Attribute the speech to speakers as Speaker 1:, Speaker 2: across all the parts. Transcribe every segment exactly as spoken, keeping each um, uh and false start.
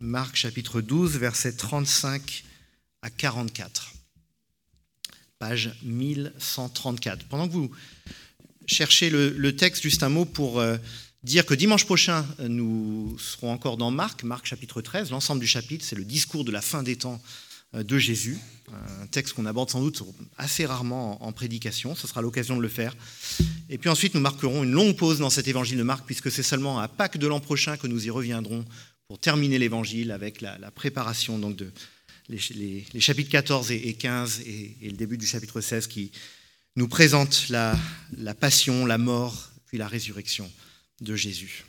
Speaker 1: Marc chapitre douze, versets trente-cinq à quarante-quatre. Page mille cent trente-quatre. Pendant que vous cherchez le, le texte, juste un mot pour euh, dire que dimanche prochain, nous serons encore dans Marc, Marc chapitre treize. L'ensemble du chapitre, c'est le discours de la fin des temps euh, de Jésus. Un texte qu'on aborde sans doute assez rarement en, en prédication. Ce sera l'occasion de le faire. Et puis ensuite, nous marquerons une longue pause dans cet évangile de Marc, puisque c'est seulement à Pâques de l'an prochain que nous y reviendrons pour terminer l'évangile avec la, la préparation donc de les, les, les chapitres quatorze et, et quinze et, et le début du chapitre seize qui nous présentent la, la passion, la mort, puis la résurrection de Jésus.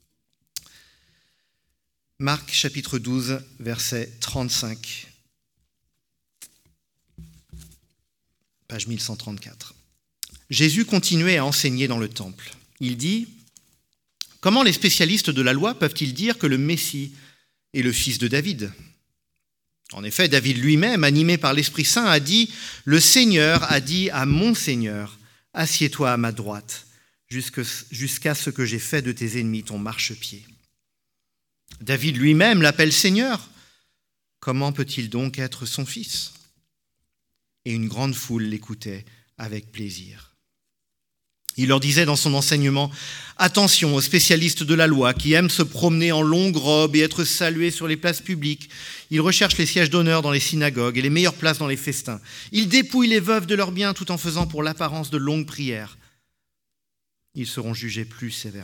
Speaker 1: Marc chapitre douze, verset trente-cinq, page mille cent trente-quatre. Jésus continuait à enseigner dans le temple. Il dit « Comment les spécialistes de la loi peuvent-ils dire que le Messie est le fils de David ? En effet, David lui-même, animé par l'Esprit Saint, a dit « Le Seigneur a dit à mon Seigneur, assieds-toi à ma droite, jusqu'à ce que j'ai fait de tes ennemis ton marchepied. » David lui-même l'appelle Seigneur. Comment peut-il donc être son fils ? Et une grande foule l'écoutait avec plaisir. Il leur disait dans son enseignement « Attention aux spécialistes de la loi qui aiment se promener en longue robe et être salués sur les places publiques. Ils recherchent les sièges d'honneur dans les synagogues et les meilleures places dans les festins. Ils dépouillent les veuves de leurs biens tout en faisant pour l'apparence de longues prières. Ils seront jugés plus sévèrement. »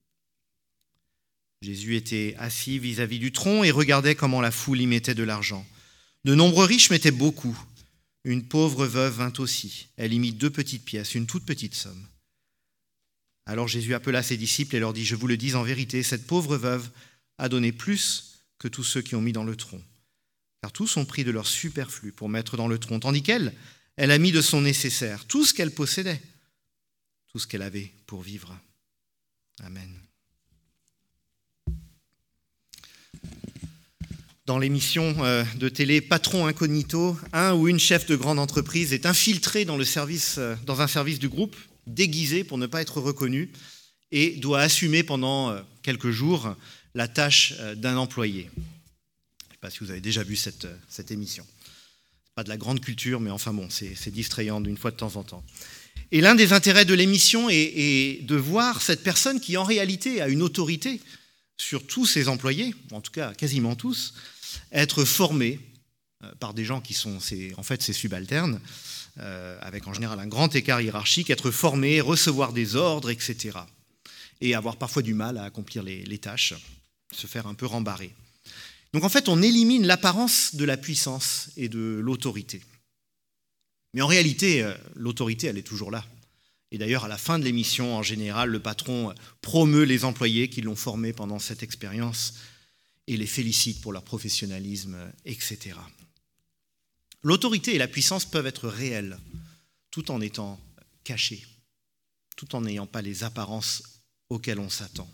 Speaker 1: Jésus était assis vis-à-vis du tronc et regardait comment la foule y mettait de l'argent. De nombreux riches mettaient beaucoup. Une pauvre veuve vint aussi. Elle y mit deux petites pièces, une toute petite somme. Alors Jésus appela ses disciples et leur dit « Je vous le dis en vérité, cette pauvre veuve a donné plus que tous ceux qui ont mis dans le tronc. Car tous ont pris de leur superflu pour mettre dans le tronc, tandis qu'elle, elle a mis de son nécessaire, tout ce qu'elle possédait, tout ce qu'elle avait pour vivre. » Amen. Dans l'émission de télé Patron Incognito, un ou une chef de grande entreprise est infiltré dans, le service, dans un service du groupe, déguisé pour ne pas être reconnu, et doit assumer pendant quelques jours la tâche d'un employé. Je ne sais pas si vous avez déjà vu cette, cette émission. Pas de la grande culture, mais enfin bon, c'est, c'est distrayant d'une fois de temps en temps. Et l'un des intérêts de l'émission est, est de voir cette personne qui en réalité a une autorité sur tous ses employés, en tout cas quasiment tous, être formée par des gens qui sont ses, en fait ses subalternes, euh, avec en général un grand écart hiérarchique, être formé, recevoir des ordres, et cetera. Et avoir parfois du mal à accomplir les, les tâches, se faire un peu rembarrer. Donc en fait, on élimine l'apparence de la puissance et de l'autorité. Mais en réalité, l'autorité, elle est toujours là. Et d'ailleurs, à la fin de l'émission, en général, le patron promeut les employés qui l'ont formé pendant cette expérience et les félicite pour leur professionnalisme, et cetera. L'autorité et la puissance peuvent être réelles, tout en étant cachées, tout en n'ayant pas les apparences auxquelles on s'attend.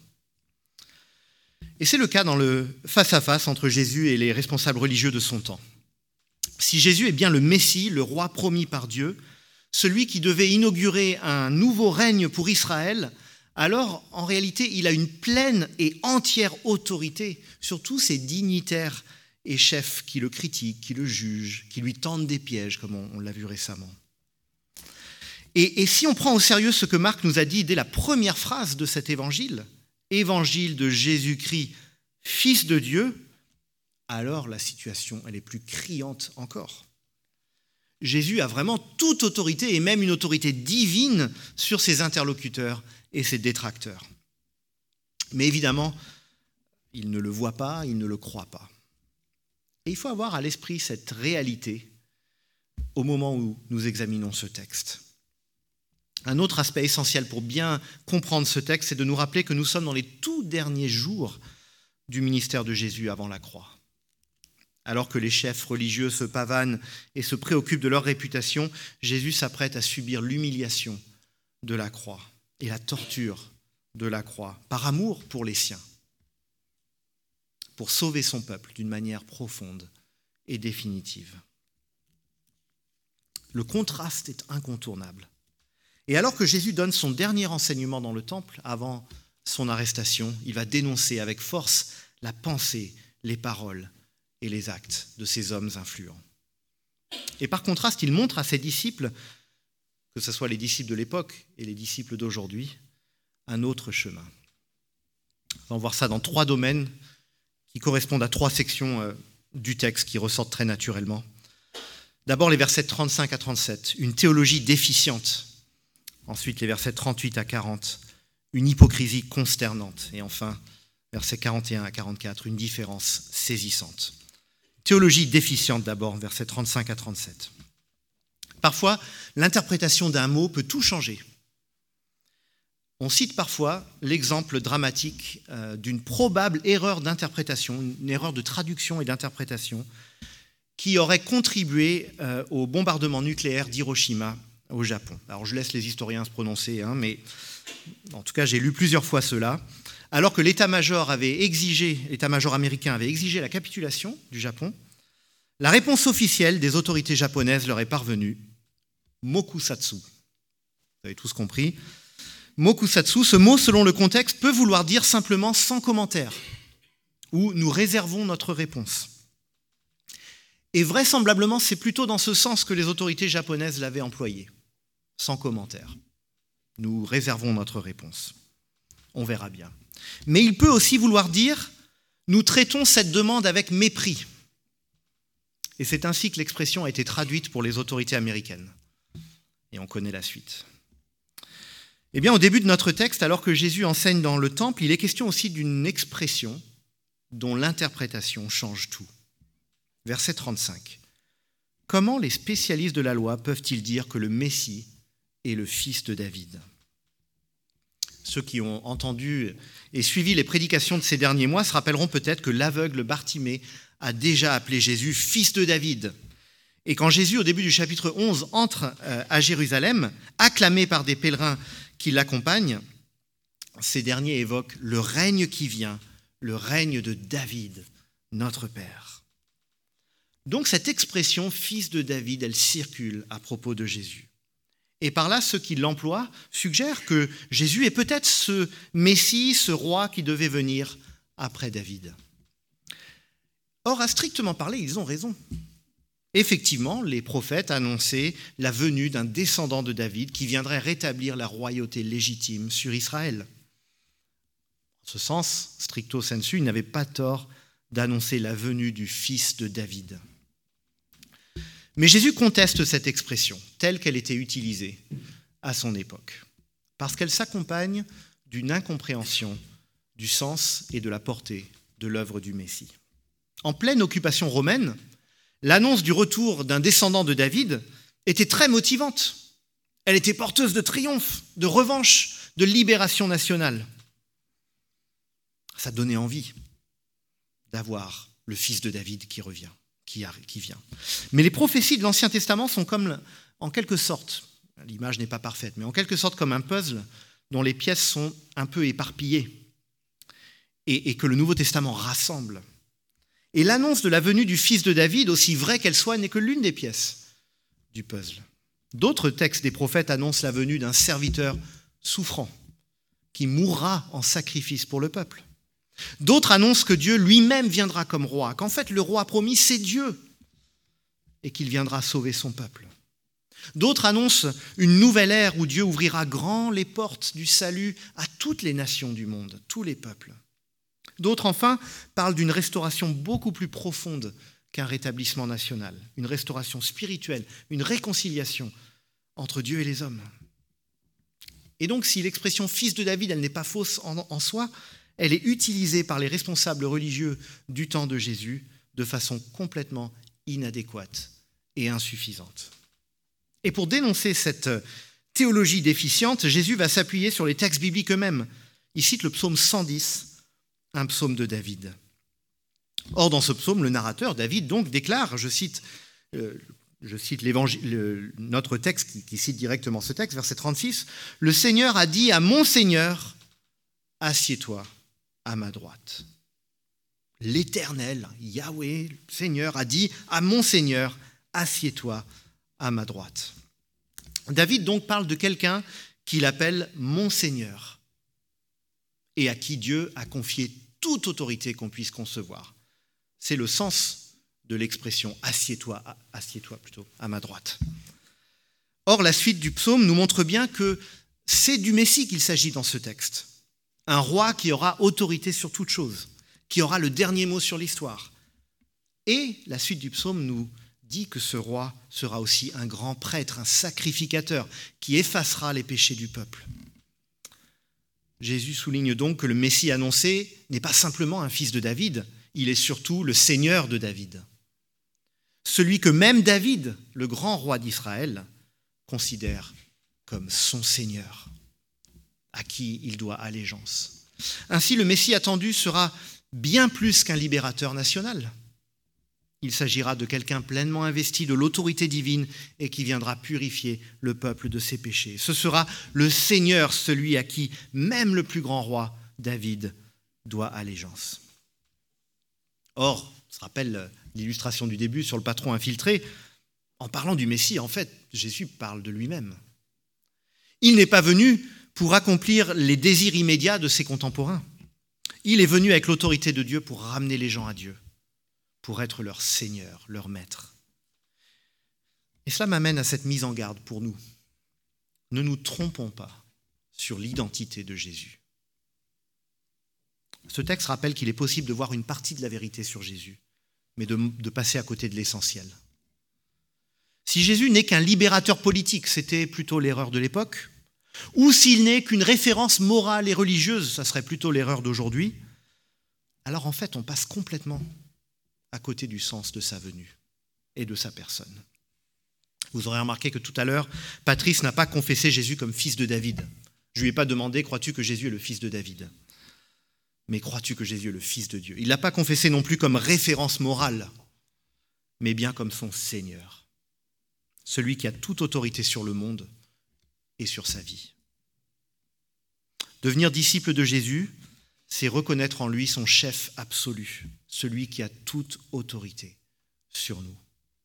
Speaker 1: Et c'est le cas dans le face-à-face entre Jésus et les responsables religieux de son temps. Si Jésus est bien le Messie, le roi promis par Dieu, celui qui devait inaugurer un nouveau règne pour Israël, alors en réalité il a une pleine et entière autorité sur tous ces dignitaires et chefs qui le critiquent, qui le jugent, qui lui tendent des pièges, comme on, on l'a vu récemment. Et, et si on prend au sérieux ce que Marc nous a dit dès la première phrase de cet évangile, évangile de Jésus-Christ, Fils de Dieu, alors la situation elle est plus criante encore. Jésus a vraiment toute autorité, et même une autorité divine, sur ses interlocuteurs et ses détracteurs. Mais évidemment, ils ne le voient pas, ils ne le croient pas. Et il faut avoir à l'esprit cette réalité au moment où nous examinons ce texte. Un autre aspect essentiel pour bien comprendre ce texte, c'est de nous rappeler que nous sommes dans les tout derniers jours du ministère de Jésus avant la croix. Alors que les chefs religieux se pavanent et se préoccupent de leur réputation, Jésus s'apprête à subir l'humiliation de la croix et la torture de la croix, par amour pour les siens, pour sauver son peuple d'une manière profonde et définitive. Le contraste est incontournable. Et alors que Jésus donne son dernier enseignement dans le temple, avant son arrestation, il va dénoncer avec force la pensée les paroles et les actes de ces hommes influents. Et par contraste, il montre à ses disciples, que ce soit les disciples de l'époque et les disciples d'aujourd'hui, un autre chemin. On va voir ça dans trois domaines qui correspondent à trois sections euh, du texte qui ressortent très naturellement. D'abord les versets trente-cinq à trente-sept, une théologie déficiente. Ensuite les versets trente-huit à quarante, une hypocrisie consternante. Et enfin, versets quarante et un à quarante-quatre, une différence saisissante. Théologie déficiente d'abord, versets trente-cinq à trente-sept. Parfois, l'interprétation d'un mot peut tout changer. On cite parfois l'exemple dramatique euh, d'une probable erreur d'interprétation, une erreur de traduction et d'interprétation qui aurait contribué euh, au bombardement nucléaire d'Hiroshima au Japon. Alors je laisse les historiens se prononcer, hein, mais en tout cas j'ai lu plusieurs fois cela. Alors que l'état-major avait exigé, l'état-major américain avait exigé la capitulation du Japon, la réponse officielle des autorités japonaises leur est parvenue, mokusatsu. Vous avez tous compris. Mokusatsu, ce mot, selon le contexte, peut vouloir dire simplement sans commentaire, ou nous réservons notre réponse. Et vraisemblablement, c'est plutôt dans ce sens que les autorités japonaises l'avaient employé, sans commentaire. Nous réservons notre réponse. On verra bien. Mais il peut aussi vouloir dire « nous traitons cette demande avec mépris ». Et c'est ainsi que l'expression a été traduite pour les autorités américaines. Et on connaît la suite. Eh bien, au début de notre texte, alors que Jésus enseigne dans le temple, il est question aussi d'une expression dont l'interprétation change tout. Verset trente-cinq. Comment les spécialistes de la loi peuvent-ils dire que le Messie est le fils de David ? Ceux qui ont entendu et suivi les prédications de ces derniers mois se rappelleront peut-être que l'aveugle Bartimée a déjà appelé Jésus fils de David. Et quand Jésus, au début du chapitre onze, entre à Jérusalem, acclamé par des pèlerins qui l'accompagnent, ces derniers évoquent le règne qui vient, le règne de David, notre Père. Donc cette expression « fils de David », elle circule à propos de Jésus. Et par là, ceux qui l'emploient suggèrent que Jésus est peut-être ce Messie, ce roi qui devait venir après David. Or, à strictement parler, ils ont raison. Effectivement, les prophètes annonçaient la venue d'un descendant de David qui viendrait rétablir la royauté légitime sur Israël. En ce sens, stricto sensu, ils n'avaient pas tort d'annoncer la venue du fils de David. Mais Jésus conteste cette expression, telle qu'elle était utilisée à son époque, parce qu'elle s'accompagne d'une incompréhension du sens et de la portée de l'œuvre du Messie. En pleine occupation romaine, l'annonce du retour d'un descendant de David était très motivante. Elle était porteuse de triomphe, de revanche, de libération nationale. Ça donnait envie d'avoir le fils de David qui revient, qui, a, qui vient. Mais les prophéties de l'Ancien Testament sont comme, en quelque sorte, l'image n'est pas parfaite, mais en quelque sorte comme un puzzle dont les pièces sont un peu éparpillées et, et que le Nouveau Testament rassemble. Et l'annonce de la venue du fils de David, aussi vraie qu'elle soit, n'est que l'une des pièces du puzzle. D'autres textes des prophètes annoncent la venue d'un serviteur souffrant qui mourra en sacrifice pour le peuple. D'autres annoncent que Dieu lui-même viendra comme roi, qu'en fait le roi promis c'est Dieu et qu'il viendra sauver son peuple. D'autres annoncent une nouvelle ère où Dieu ouvrira grand les portes du salut à toutes les nations du monde, tous les peuples. D'autres, enfin, parlent d'une restauration beaucoup plus profonde qu'un rétablissement national, une restauration spirituelle, une réconciliation entre Dieu et les hommes. Et donc, si l'expression « fils de David », elle n'est pas fausse en, en soi, elle est utilisée par les responsables religieux du temps de Jésus de façon complètement inadéquate et insuffisante. Et pour dénoncer cette théologie déficiente, Jésus va s'appuyer sur les textes bibliques eux-mêmes. Il cite le psaume cent dix, un psaume de David. Or, dans ce psaume, le narrateur, David, donc, déclare, je cite, euh, je cite le, notre texte qui, qui cite directement ce texte, verset trente-six, « Le Seigneur a dit à mon Seigneur, assieds-toi à ma droite. » L'Éternel, Yahweh, le Seigneur, a dit à mon Seigneur, assieds-toi à ma droite. David donc parle de quelqu'un qu'il appelle mon Seigneur et à qui Dieu a confié toute autorité qu'on puisse concevoir. C'est le sens de l'expression « assieds-toi », assieds-toi plutôt, à ma droite. Or, la suite du psaume nous montre bien que c'est du Messie qu'il s'agit dans ce texte. Un roi qui aura autorité sur toute chose, qui aura le dernier mot sur l'histoire. Et la suite du psaume nous dit que ce roi sera aussi un grand prêtre, un sacrificateur, qui effacera les péchés du peuple. Jésus souligne donc que le Messie annoncé n'est pas simplement un fils de David, il est surtout le Seigneur de David. Celui que même David, le grand roi d'Israël, considère comme son Seigneur, à qui il doit allégeance. Ainsi, le Messie attendu sera bien plus qu'un libérateur national. Il s'agira de quelqu'un pleinement investi de l'autorité divine et qui viendra purifier le peuple de ses péchés. Ce sera le Seigneur, celui à qui même le plus grand roi, David, doit allégeance. Or, on se rappelle l'illustration du début sur le patron infiltré. En parlant du Messie, en fait, Jésus parle de lui-même. Il n'est pas venu pour accomplir les désirs immédiats de ses contemporains. Il est venu avec l'autorité de Dieu pour ramener les gens à Dieu, pour être leur Seigneur, leur Maître. Et cela m'amène à cette mise en garde pour nous. Ne nous trompons pas sur l'identité de Jésus. Ce texte rappelle qu'il est possible de voir une partie de la vérité sur Jésus, mais de, de passer à côté de l'essentiel. Si Jésus n'est qu'un libérateur politique, c'était plutôt l'erreur de l'époque, ou s'il n'est qu'une référence morale et religieuse, ça serait plutôt l'erreur d'aujourd'hui, alors en fait on passe complètement à côté du sens de sa venue et de sa personne. Vous aurez remarqué que tout à l'heure, Patrice n'a pas confessé Jésus comme fils de David. Je ne lui ai pas demandé « Crois-tu que Jésus est le fils de David ?» Mais crois-tu que Jésus est le Fils de Dieu ? Il ne l'a pas confessé non plus comme référence morale, mais bien comme son Seigneur, celui qui a toute autorité sur le monde et sur sa vie. Devenir disciple de Jésus, c'est reconnaître en lui son chef absolu, celui qui a toute autorité sur nous.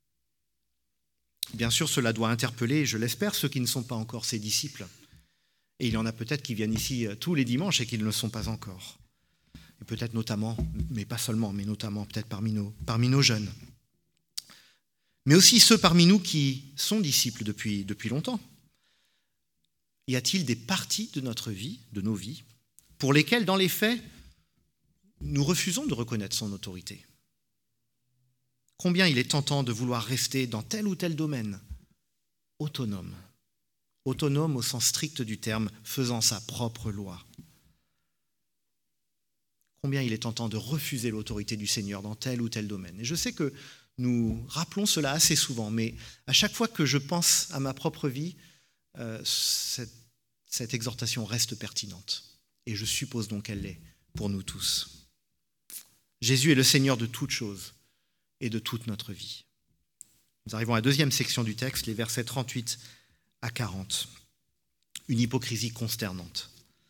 Speaker 1: Bien sûr, cela doit interpeller, je l'espère, ceux qui ne sont pas encore ses disciples. Et il y en a peut-être qui viennent ici tous les dimanches et qui ne le sont pas encore. Et peut-être notamment, mais pas seulement, mais notamment peut-être parmi nos, parmi nos jeunes. Mais aussi ceux parmi nous qui sont disciples depuis, depuis longtemps. Y a-t-il des parties de notre vie, de nos vies, pour lesquelles, dans les faits, nous refusons de reconnaître son autorité ? Combien il est tentant de vouloir rester dans tel ou tel domaine autonome, autonome au sens strict du terme, faisant sa propre loi. Combien il est tentant de refuser l'autorité du Seigneur dans tel ou tel domaine. Et je sais que nous rappelons cela assez souvent, mais à chaque fois que je pense à ma propre vie, euh, cette, cette exhortation reste pertinente. Et je suppose donc qu'elle l'est pour nous tous. Jésus est le Seigneur de toutes choses et de toute notre vie. Nous arrivons à la deuxième section du texte, les versets trente-huit à quarante. Une hypocrisie consternante.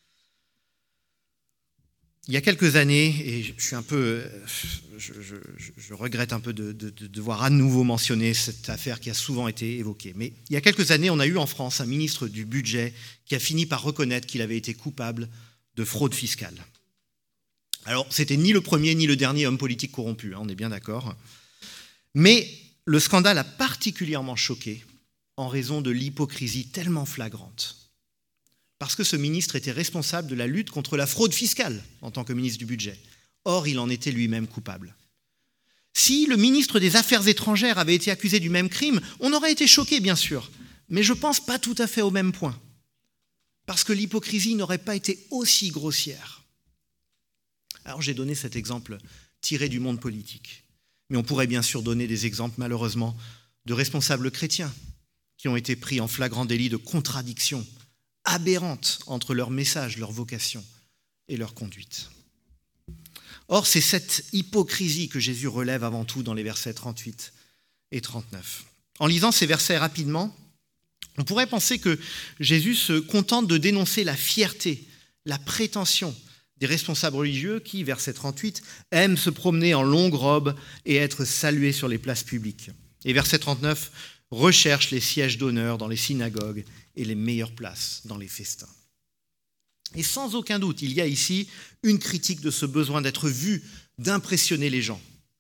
Speaker 1: Il y a quelques années, et je suis un peu, je, je, je regrette un peu de, de, de devoir à nouveau mentionner cette affaire qui a souvent été évoquée, mais il y a quelques années, on a eu en France un ministre du budget qui a fini par reconnaître qu'il avait été coupable de fraude fiscale. Alors, c'était ni le premier ni le dernier homme politique corrompu, hein, on est bien d'accord, mais le scandale a particulièrement choqué en raison de l'hypocrisie tellement flagrante. Parce que ce ministre était responsable de la lutte contre la fraude fiscale en tant que ministre du budget. Or, il en était lui-même coupable. Si le ministre des Affaires étrangères avait été accusé du même crime, on aurait été choqué, bien sûr, mais je pense pas tout à fait au même point. Parce que l'hypocrisie n'aurait pas été aussi grossière. Alors, j'ai donné cet exemple tiré du monde politique. Mais on pourrait bien sûr donner des exemples, malheureusement, de responsables chrétiens qui ont été pris en flagrant délit de contradiction aberrante entre leur message, leur vocation et leur conduite. Or, c'est cette hypocrisie que Jésus relève avant tout dans les versets trente-huit et trente-neuf. En lisant ces versets rapidement, on pourrait penser que Jésus se contente de dénoncer la fierté, la prétention des responsables religieux qui, verset trente-huit, aiment se promener en longue robe et être salués sur les places publiques. Et verset trente-neuf, recherchent les sièges d'honneur dans les synagogues et les meilleures places dans les festins. Et sans aucun doute, il y a ici une critique de ce besoin d'être vu, d'impressionner les gens.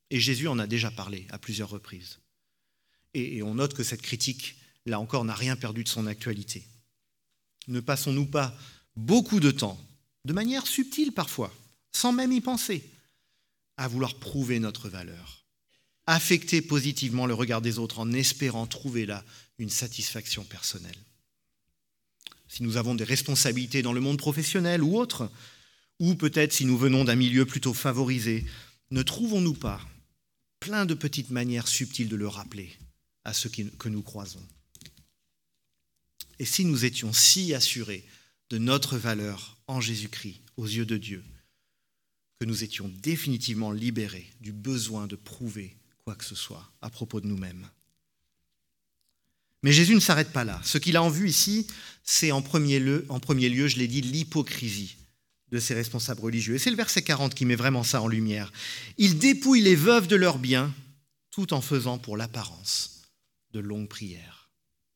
Speaker 1: Et Jésus en a déjà parlé à plusieurs reprises. Et, et on note que cette critique, là encore, n'a rien perdu de son actualité. Ne passons-nous pas beaucoup de temps, de manière subtile parfois, sans même y penser, à vouloir prouver notre valeur, affecter positivement le regard des autres en espérant trouver là une satisfaction personnelle? Si nous avons des responsabilités dans le monde professionnel ou autre, ou peut-être si nous venons d'un milieu plutôt favorisé, ne trouvons-nous pas plein de petites manières subtiles de le rappeler à ceux que nous croisons? Et si nous étions si assurés de notre valeur en Jésus-Christ aux yeux de Dieu, que nous étions définitivement libérés du besoin de prouver quoi que ce soit à propos de nous-mêmes? Mais Jésus ne s'arrête pas là. Ce qu'il a en vue ici, c'est en premier lieu, en premier lieu, je l'ai dit, l'hypocrisie de ces responsables religieux. Et c'est le verset quarante qui met vraiment ça en lumière. Ils dépouillent les veuves de leurs biens, tout en faisant pour l'apparence de longues prières.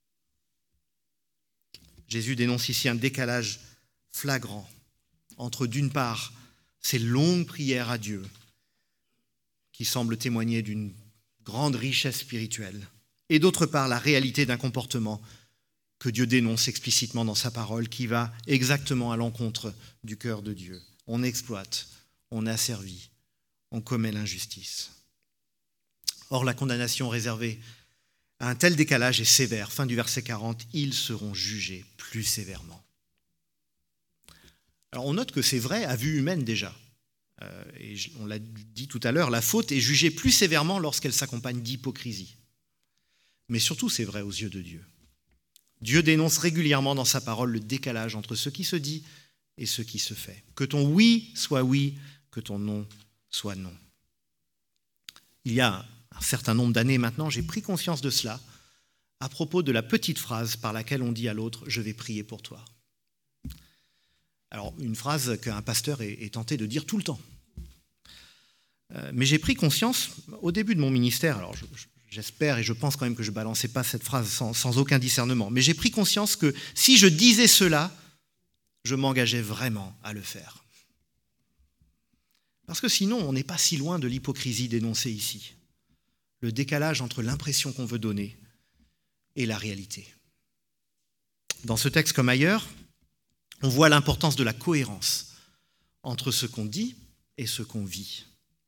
Speaker 1: Jésus dénonce ici un décalage flagrant entre, d'une part, ces longues prières à Dieu, qui semblent témoigner d'une grande richesse spirituelle, et d'autre part, la réalité d'un comportement que Dieu dénonce explicitement dans sa parole, qui va exactement à l'encontre du cœur de Dieu. On exploite, on asservit, on commet l'injustice. Or, la condamnation réservée à un tel décalage est sévère. Fin du verset quarante, ils seront jugés plus sévèrement. Alors, on note que c'est vrai à vue humaine déjà. Euh, et on l'a dit tout à l'heure, la faute est jugée plus sévèrement lorsqu'elle s'accompagne d'hypocrisie. Mais surtout, c'est vrai aux yeux de Dieu. Dieu dénonce régulièrement dans sa parole le décalage entre ce qui se dit et ce qui se fait. Que ton oui soit oui, que ton non soit non. Il y a un certain nombre d'années maintenant, j'ai pris conscience de cela à propos de la petite phrase par laquelle on dit à l'autre « je vais prier pour toi ». Alors, une phrase qu'un pasteur est tenté de dire tout le temps. Mais j'ai pris conscience, au début de mon ministère, alors je, j'espère et je pense quand même que je ne balançais pas cette phrase sans, sans aucun discernement, mais j'ai pris conscience que si je disais cela, je m'engageais vraiment à le faire. Parce que sinon, on n'est pas si loin de l'hypocrisie dénoncée ici. Le décalage entre l'impression qu'on veut donner et la réalité. Dans ce texte comme ailleurs, on voit l'importance de la cohérence entre ce qu'on dit et ce qu'on vit.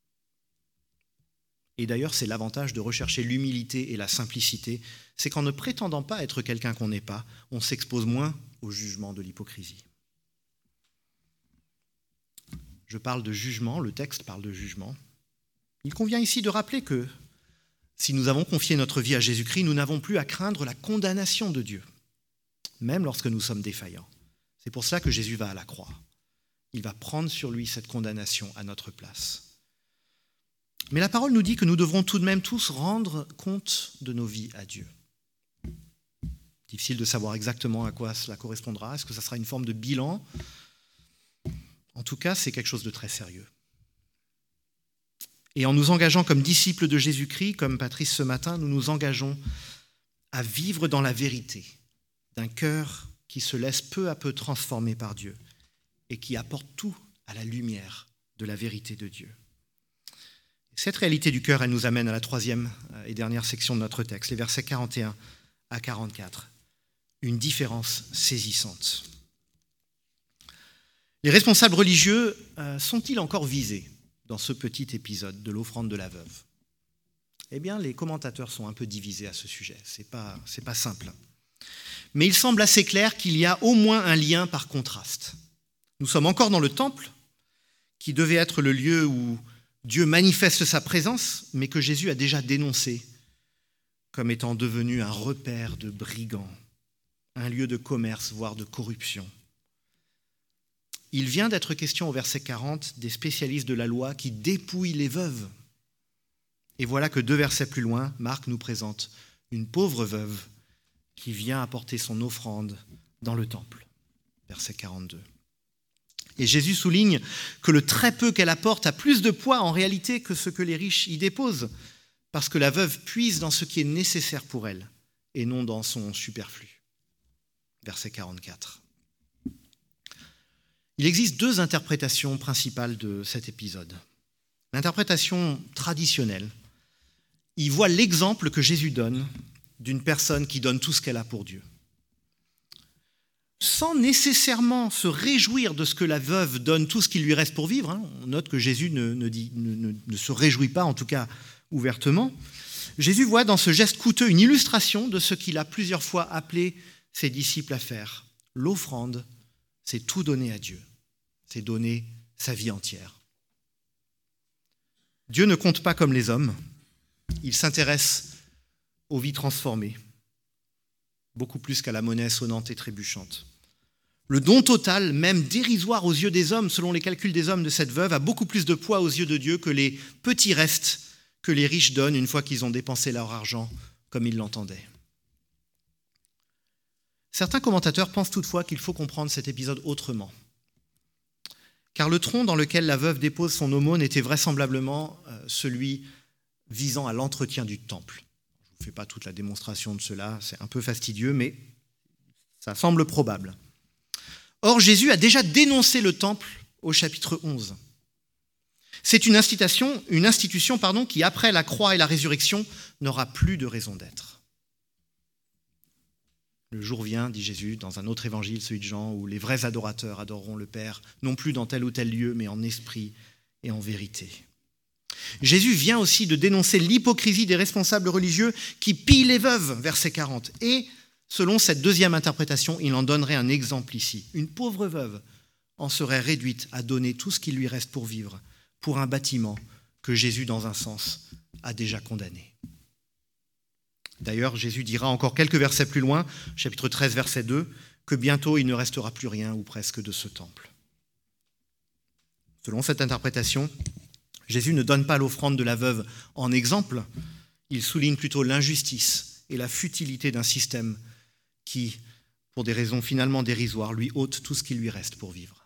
Speaker 1: Et d'ailleurs, c'est l'avantage de rechercher l'humilité et la simplicité, c'est qu'en ne prétendant pas être quelqu'un qu'on n'est pas, on s'expose moins au jugement de l'hypocrisie. Je parle de jugement, le texte parle de jugement. Il convient ici de rappeler que si nous avons confié notre vie à Jésus-Christ, nous n'avons plus à craindre la condamnation de Dieu, même lorsque nous sommes défaillants. C'est pour cela que Jésus va à la croix. Il va prendre sur lui cette condamnation à notre place. Mais la parole nous dit que nous devrons tout de même tous rendre compte de nos vies à Dieu. Difficile de savoir exactement à quoi cela correspondra. Est-ce que ça sera une forme de bilan ? En tout cas, c'est quelque chose de très sérieux. Et en nous engageant comme disciples de Jésus-Christ, comme Patrice ce matin, nous nous engageons à vivre dans la vérité d'un cœur qui se laisse peu à peu transformer par Dieu et qui apporte tout à la lumière de la vérité de Dieu. Cette réalité du cœur, elle nous amène à la troisième et dernière section de notre texte, les versets quarante et un à quarante-quatre. Une différence saisissante. Les responsables religieux sont-ils encore visés dans ce petit épisode de l'offrande de la veuve ? Eh bien, les commentateurs sont un peu divisés à ce sujet. C'est pas, c'est pas simple. Mais il semble assez clair qu'il y a au moins un lien par contraste. Nous sommes encore dans le temple, qui devait être le lieu où Dieu manifeste sa présence, mais que Jésus a déjà dénoncé comme étant devenu un repère de brigands, un lieu de commerce, voire de corruption. Il vient d'être question au verset quarante des spécialistes de la loi qui dépouillent les veuves. Et voilà que deux versets plus loin, Marc nous présente une pauvre veuve qui vient apporter son offrande dans le temple. Verset quarante-deux. Et Jésus souligne que le très peu qu'elle apporte a plus de poids en réalité que ce que les riches y déposent, parce que la veuve puise dans ce qui est nécessaire pour elle et non dans son superflu. Verset quarante-quatre. Il existe deux interprétations principales de cet épisode. L'interprétation traditionnelle, il voit l'exemple que Jésus donne d'une personne qui donne tout ce qu'elle a pour Dieu. Sans nécessairement se réjouir de ce que la veuve donne tout ce qu'il lui reste pour vivre. Hein. On note que Jésus ne, ne, dit, ne, ne, ne se réjouit pas, en tout cas ouvertement. Jésus voit dans ce geste coûteux une illustration de ce qu'il a plusieurs fois appelé ses disciples à faire. L'offrande, c'est tout donner à Dieu. C'est donner sa vie entière. Dieu ne compte pas comme les hommes. Il s'intéresse aux vies transformées, beaucoup plus qu'à la monnaie sonnante et trébuchante. Le don total, même dérisoire aux yeux des hommes, selon les calculs des hommes de cette veuve, a beaucoup plus de poids aux yeux de Dieu que les petits restes que les riches donnent une fois qu'ils ont dépensé leur argent comme ils l'entendaient. Certains commentateurs pensent toutefois qu'il faut comprendre cet épisode autrement. Car le tronc dans lequel la veuve dépose son aumône était vraisemblablement celui visant à l'entretien du temple. Je ne vous fais pas toute la démonstration de cela, c'est un peu fastidieux, mais ça semble probable. Or, Jésus a déjà dénoncé le temple au chapitre onze. C'est une institution, une institution pardon, qui, après la croix et la résurrection, n'aura plus de raison d'être. Le jour vient, dit Jésus, dans un autre évangile, celui de Jean, où les vrais adorateurs adoreront le Père, non plus dans tel ou tel lieu, mais en esprit et en vérité. Jésus vient aussi de dénoncer l'hypocrisie des responsables religieux qui pillent les veuves, verset quarante. Et, selon cette deuxième interprétation, il en donnerait un exemple ici. Une pauvre veuve en serait réduite à donner tout ce qui lui reste pour vivre, pour un bâtiment que Jésus, dans un sens, a déjà condamné. D'ailleurs, Jésus dira encore quelques versets plus loin, chapitre treize, verset deux, que bientôt il ne restera plus rien ou presque de ce temple. Selon cette interprétation, Jésus ne donne pas l'offrande de la veuve en exemple, il souligne plutôt l'injustice et la futilité d'un système qui, pour des raisons finalement dérisoires, lui ôte tout ce qui lui reste pour vivre.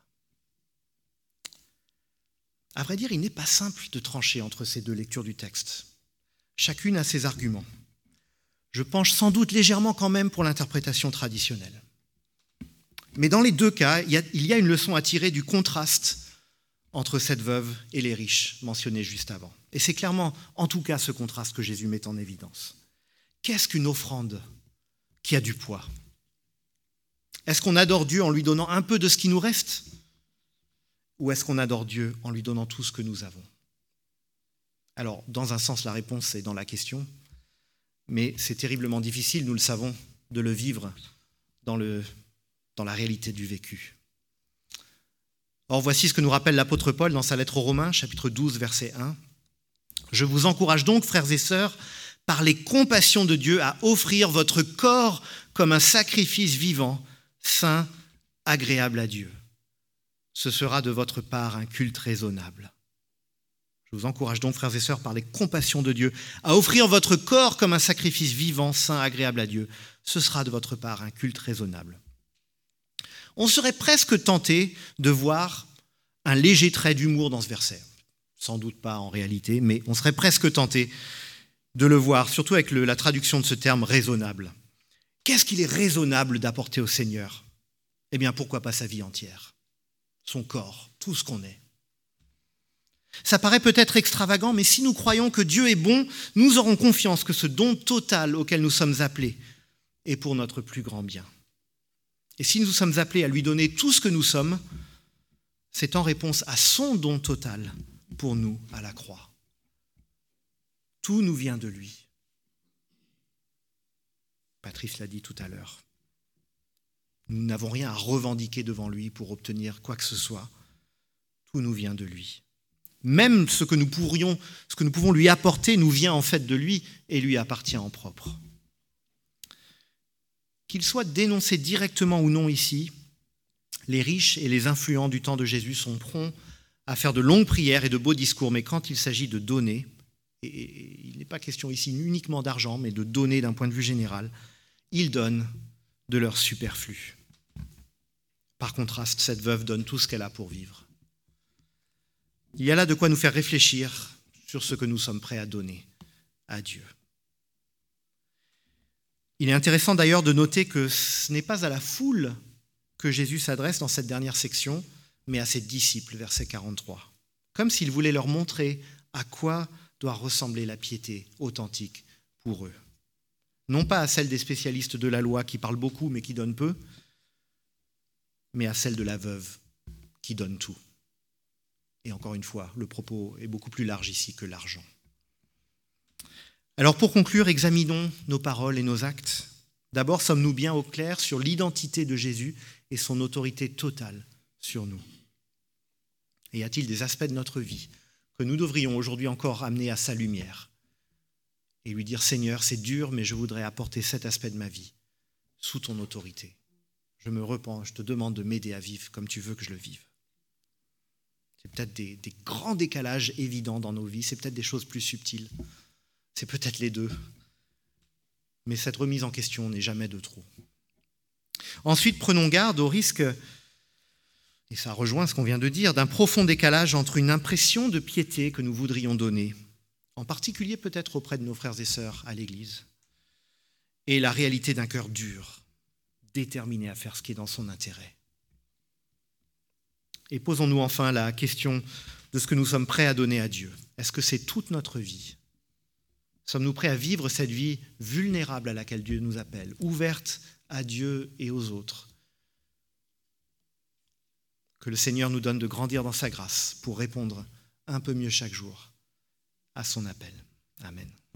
Speaker 1: À vrai dire, il n'est pas simple de trancher entre ces deux lectures du texte. Chacune a ses arguments. Je penche sans doute légèrement quand même pour l'interprétation traditionnelle. Mais dans les deux cas, il y a, il y a une leçon à tirer du contraste entre cette veuve et les riches mentionnés juste avant. Et c'est clairement, en tout cas, ce contraste que Jésus met en évidence. Qu'est-ce qu'une offrande qui a du poids ? Est-ce qu'on adore Dieu en lui donnant un peu de ce qui nous reste ? Ou est-ce qu'on adore Dieu en lui donnant tout ce que nous avons ? Alors, dans un sens, la réponse est dans la question, mais c'est terriblement difficile, nous le savons, de le vivre dans, le, dans la réalité du vécu. Or, voici ce que nous rappelle l'apôtre Paul dans sa lettre aux Romains, chapitre douze, verset un. « Je vous encourage donc, frères et sœurs, par les compassions de Dieu, à offrir votre corps comme un sacrifice vivant, saint, agréable à Dieu. Ce sera de votre part un culte raisonnable. » Je vous encourage donc, frères et sœurs, par les compassions de Dieu, à offrir votre corps comme un sacrifice vivant, saint, agréable à Dieu. Ce sera de votre part un culte raisonnable. On serait presque tenté de voir un léger trait d'humour dans ce verset. Sans doute pas en réalité, mais on serait presque tenté de le voir, surtout avec le, la traduction de ce terme « raisonnable ». Qu'est-ce qu'il est raisonnable d'apporter au Seigneur ? Eh bien, pourquoi pas sa vie entière ? Son corps, tout ce qu'on est. Ça paraît peut-être extravagant, mais si nous croyons que Dieu est bon, nous aurons confiance que ce don total auquel nous sommes appelés est pour notre plus grand bien. Et si nous sommes appelés à lui donner tout ce que nous sommes, c'est en réponse à son don total pour nous à la croix. Tout nous vient de lui. Patrice l'a dit tout à l'heure. Nous n'avons rien à revendiquer devant lui pour obtenir quoi que ce soit. Tout nous vient de lui. Même ce que nous pourrions, ce que nous pouvons lui apporter nous vient en fait de lui et lui appartient en propre. Qu'il soit dénoncé directement ou non ici, les riches et les influents du temps de Jésus sont prompts à faire de longues prières et de beaux discours, mais quand il s'agit de donner, et il n'est pas question ici uniquement d'argent, mais de donner d'un point de vue général, ils donnent de leur superflu. Par contraste, cette veuve donne tout ce qu'elle a pour vivre. Il y a là de quoi nous faire réfléchir sur ce que nous sommes prêts à donner à Dieu. Il est intéressant d'ailleurs de noter que ce n'est pas à la foule que Jésus s'adresse dans cette dernière section, mais à ses disciples, verset quarante-trois. Comme s'il voulait leur montrer À quoi doit ressembler la piété authentique pour eux? Non pas à celle des spécialistes de la loi qui parlent beaucoup mais qui donnent peu, mais à celle de la veuve qui donne tout. Et encore une fois, le propos est beaucoup plus large ici que l'argent. Alors pour conclure, examinons nos paroles et nos actes. D'abord, sommes-nous bien au clair sur l'identité de Jésus et son autorité totale sur nous? Et y a-t-il des aspects de notre vie que nous devrions aujourd'hui encore amener à sa lumière et lui dire « Seigneur, c'est dur, mais je voudrais apporter cet aspect de ma vie sous ton autorité. Je me repens, je te demande de m'aider à vivre comme tu veux que je le vive. » C'est peut-être des, des grands décalages évidents dans nos vies, c'est peut-être des choses plus subtiles, c'est peut-être les deux. Mais cette remise en question n'est jamais de trop. Ensuite, prenons garde au risque, et ça rejoint ce qu'on vient de dire, d'un profond décalage entre une impression de piété que nous voudrions donner, en particulier peut-être auprès de nos frères et sœurs à l'Église, et la réalité d'un cœur dur, déterminé à faire ce qui est dans son intérêt. Et posons-nous enfin la question de ce que nous sommes prêts à donner à Dieu. Est-ce que c'est toute notre vie ? Sommes-nous prêts à vivre cette vie vulnérable à laquelle Dieu nous appelle, ouverte à Dieu et aux autres? Que le Seigneur nous donne de grandir dans sa grâce pour répondre un peu mieux chaque jour à son appel. Amen.